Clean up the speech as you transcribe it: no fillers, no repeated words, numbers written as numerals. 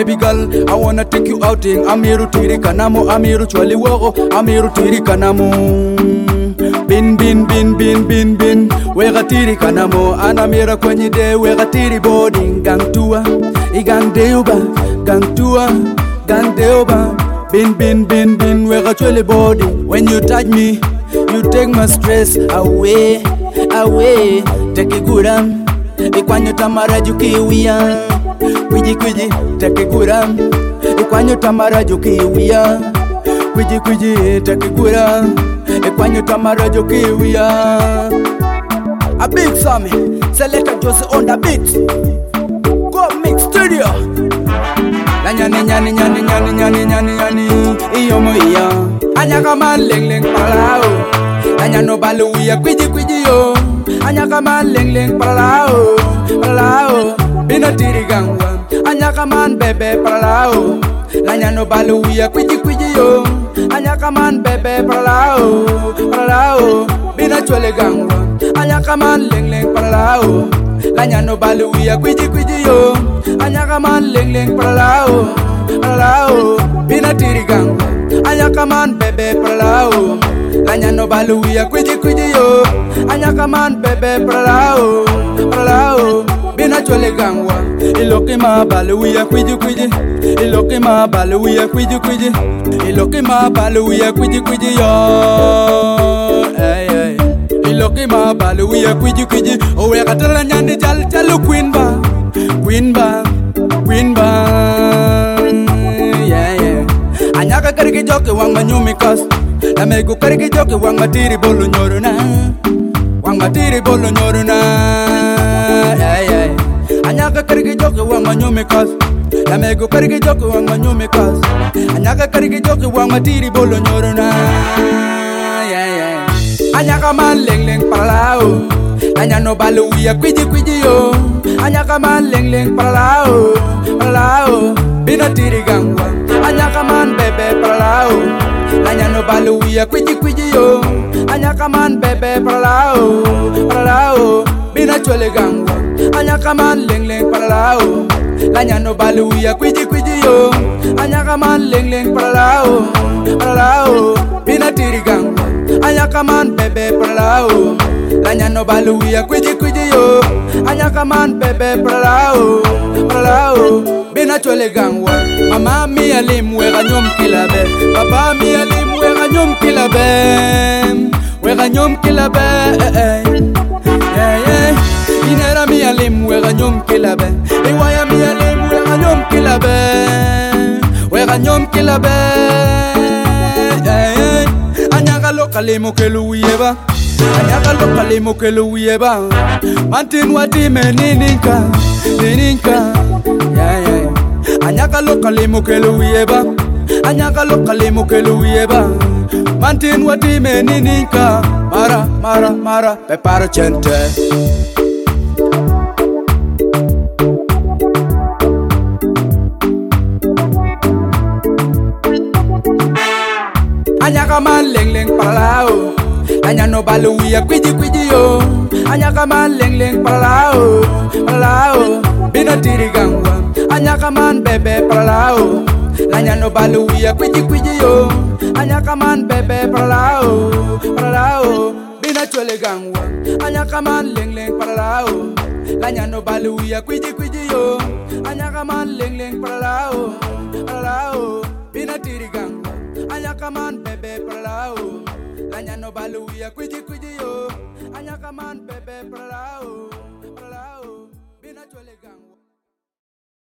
Baby girl, I wanna take you outing. Amiru tiri kanamo, amiru chwali wogo, amiru tiri kanamo. Bin bin bin bin bin bin, wega tiri kanamo. Anamira kwenye de, wega tiri boarding. Gang tua, igang deuba, gang tua, gang deuba. Bin bin bin bin, wega chwali boarding. When you touch me, you take my stress away, away. Take it good ikwanyo tamara jukiwia. Kwiji kwiji, take it good ikwanyo tamara jukiwia. Kwiji kwiji, take it good ikwanyo tamara jukiwia. A big Sammy, selector Jose on the beat. Go mix studio. La nyani nyani nyani nyani nyani nyani nyani iyo mo iya. Anyaka man leng leng palao. Anyano baluia kwiji kwiji yo. Anyaka man leng leng palao. Palao bina tiri gangwa. Anyaka man bebe palao. Anyano baluia kwiji kwiji yo. Anyaka man bebe palao. Palao bina chwele gangwa. Anyaka man leng leng palao. Anyano baluia kwiji kwiji yo. Anyaka man leng leng palao. Palao bina tiri gangwa. Anyaka man bebe palao. Anyano baluia kwiji kwiji yo. Anyaka man bebe palao. Palao bina chwele gangwa. Iloki ma baluia kwiji kwiji. Iloki ma baluia kwiji kwiji. Iloki ma baluia kwiji kwiji yo. Hey hey. Iloki ma baluia kwiji kwiji. Owe katala nyandi jal jalu queen ba. Queen ba. Queen ba. Yeah yeah. Anyaka kariki joke wang manyumi kas. Namegu kariki joke wang matiri bolo nyoruna. Wang matiri bolo nyoruna. Yeah yeah. Anyaka kariki joke wang manyumi kas. Namegu kariki joke wang manyumi kas. Anyaka kariki joke wang matiri bolo nyoruna. Yeah yeah. Anyaka man leng leng palao. Anyano baluia kwiji kwiji yo. Anyaka man leng leng palao. Palao bina tiri gangwa. Anyaka man bebe palao. Anyano baluia kwiji kwiji yo. Anyaka man bebe palao. Palao bina chwele gangwa. Anyaka man leng leng palao. Anyano baluia kwiji kwiji yo. Anyaka man leng leng palao. Palao bina tiri gangwa. Anyaka man bebe palao. Anyano baluia kwiji kwiji yo. Anyaka man bebe palao. Palao bina chwele gangwa. Mama mi alim wega nyom kilabe. Papa mi alim wega nyom kilabe. Wega nyom kilabe. Yeah yeah. Inera mi alim wega nyom kilabe. Iwaya mi alim wega nyom kilabe. Wega nyom kilabe. Yeah yeah. Anyaka lokalimo keluieba. Anyaka lokalimo keluieba. Mantin watime nininka. Nininka. Yeah yeah. Anyaka lokalimo keluieba. Anyaka lokalimo keluieba. Mantin watime nininka. Mara mara mara pepara chente. Anyaka man leng leng palao. Anyano baluia kwiji kwiji yo. Anyaka man leng leng palao. Palao bina tiri gangwa. Anyaka man bebe palao. Anyano baluia kwiji kwiji yo. Anyaka man bebe palao. Palao bina chwele gangwa. Anyaka man leng leng palao. Anyano baluia kwiji kwiji yo. Anyaka man leng leng palao. Palao bina tiri gangwa. Anyaka man bebe palao. Anyano baluia kwiji kwiji yo. Anyaka man bebe palao.